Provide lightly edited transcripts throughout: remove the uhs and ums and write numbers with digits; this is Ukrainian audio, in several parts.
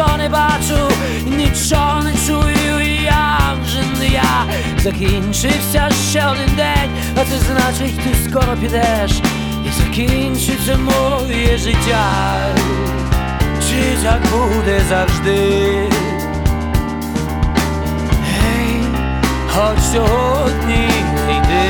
нічого не бачу, нічого не чую, я вже не я. Закінчився ще один день, а це значить, ти скоро підеш, і закінчиться моє життя. Чи так буде завжди? Гей, хоч сьогодні не йди.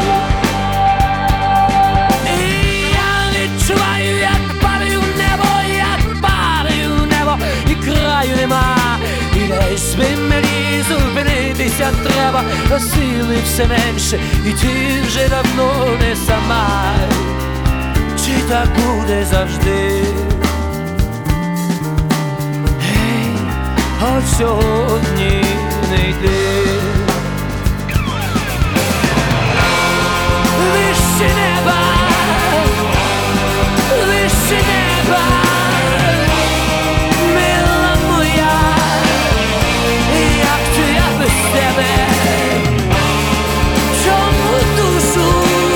І я відчуваю, як падаю в небо, як падаю в небо, і краю нема. І десь би мені зупинитися треба, а сили все менше, і ти вже давно не сама. Чи так буде завжди? Гей, хоч сьогодні не йди. Вище неба, вище неба, мила моя, як ти, я без тебе, чому душу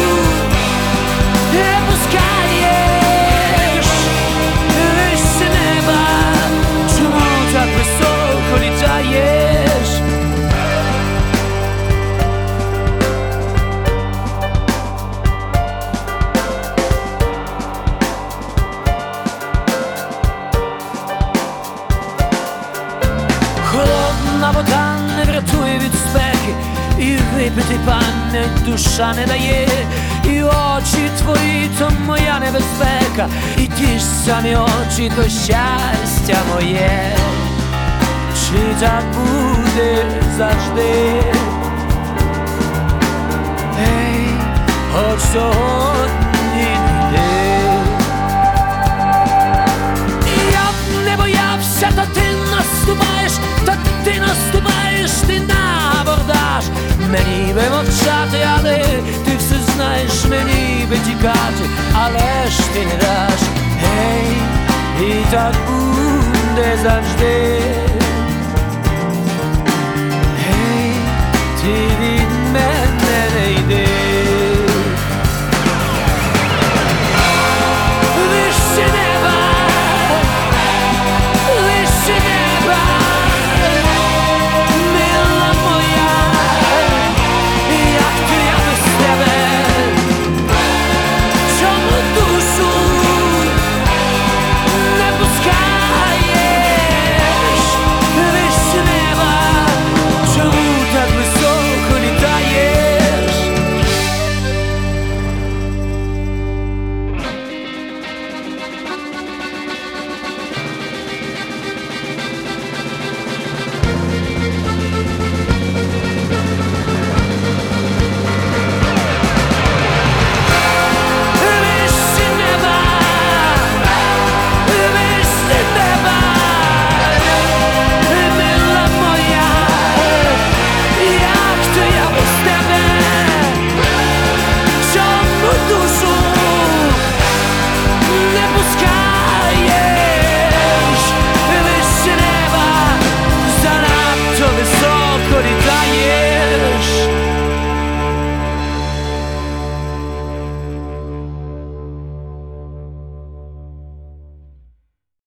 не пускаєш? Вище неба, чому так високо літаєш? Холодна вода не врятує від спеки, і випити пам'ять душа не дає, і очі твої то моя небезпека, і ті ж самі очі то щастя моє. Чи так буде завжди? Ей, хоч сьогодні не йди. Я б не боявся, та ти наступаєш, ти на абордаж. Мені би мовчати, але ти все знаєш, мені би тікати, але ж ти не даш. Гей, і так буде завжди.